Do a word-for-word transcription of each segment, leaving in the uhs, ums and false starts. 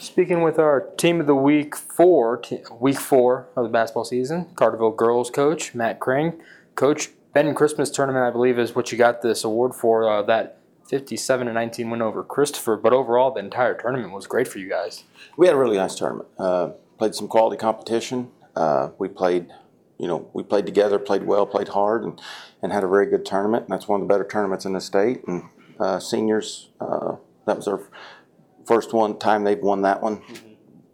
Speaking with our team of the week four, week four of the basketball season, Carterville girls coach Matt Crane. Coach, Ben Christmas tournament, I believe, is what you got this award for. Uh, that fifty-seven to nineteen win over Christopher. But overall, the entire tournament was great for you guys. We had a really nice tournament. Uh, played some quality competition. Uh, we played, you know, we played together, played well, played hard, and, and had a very good tournament. And that's one of the better tournaments in the state. And uh, seniors, uh, that was our first one time they've won that one. Mm-hmm.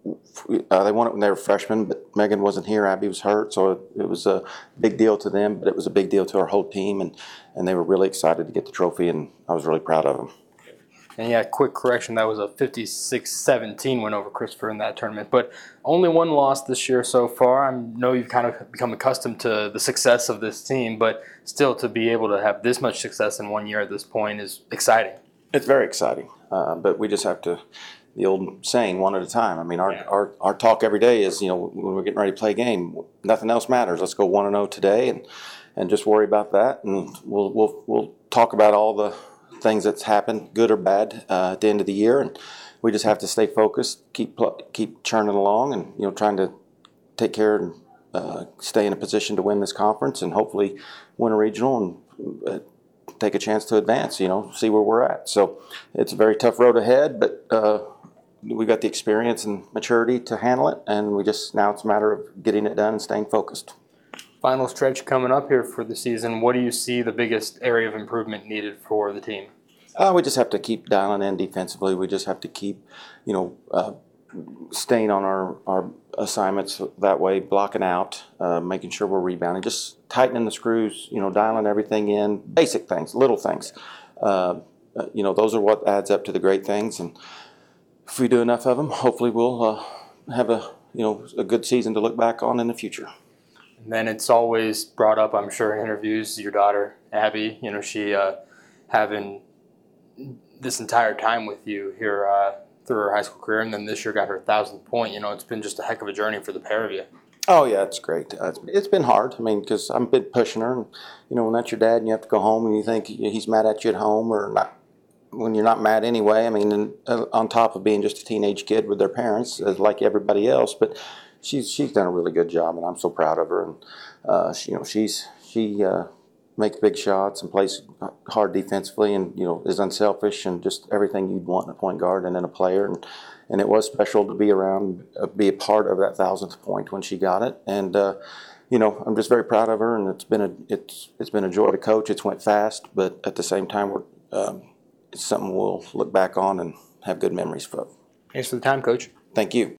Uh, they won it when they were freshmen, but Megan wasn't here. Abby was hurt, so it, it was a big deal to them, but it was a big deal to our whole team, and, and they were really excited to get the trophy, and I was really proud of them. And yeah, quick correction, that was a fifty-six seventeen win over Christopher in that tournament, but only one loss this year so far. I know you've kind of become accustomed to the success of this team, but still to be able to have this much success in one year at this point is exciting. It's very exciting, uh, but we just have to, the old saying, one at a time. I mean, our, yeah. our our talk every day is, you know, when we're getting ready to play a game, nothing else matters. Let's go one and zero today, and and just worry about that, and we'll we'll we'll talk about all the things that's happened, good or bad, uh, at the end of the year, and we just have to stay focused, keep keep churning along, and you know, trying to take care and uh, stay in a position to win this conference, and hopefully win a regional and uh, take a chance to advance. You know, see where we're at. So it's a very tough road ahead, but uh, we got the experience and maturity to handle it, and we just now it's a matter of getting it done and staying focused. Final stretch coming up here for the season. What do you see the biggest area of improvement needed for the team? Uh, we just have to keep dialing in defensively. We just have to keep, you know, uh, staying on our, our assignments that way, blocking out, uh, making sure we're rebounding, just tightening the screws, you know, dialing everything in, basic things, little things. Uh, you know, those are what adds up to the great things. And if we do enough of them, hopefully we'll uh, have a, you know, a good season to look back on in the future. And then it's always brought up, I'm sure, in interviews, your daughter, Abby, you know, she uh, having this entire time with you here uh, through her high school career, and then this year got her thousandth point. You know, it's been just a heck of a journey for the pair of you. Oh, yeah, it's great. Uh, it's been hard. I mean, because I've been pushing her, and, you know, when that's your dad and you have to go home and you think he's mad at you at home or not, when you're not mad anyway, I mean, and, uh, on top of being just a teenage kid with their parents, as like everybody else, but she's she's done a really good job, and I'm so proud of her. And, uh, she, you know, she's she uh, makes big shots and plays hard defensively, and, you know, is unselfish and just everything you'd want in a point guard and in a player. And, and it was special to be around, uh, be a part of that thousandth point when she got it. And, uh, you know, I'm just very proud of her, and it's been a it's it's been a joy to coach. It's went fast, but at the same time, we're um, it's something we'll look back on and have good memories for. Thanks for the time, Coach. Thank you.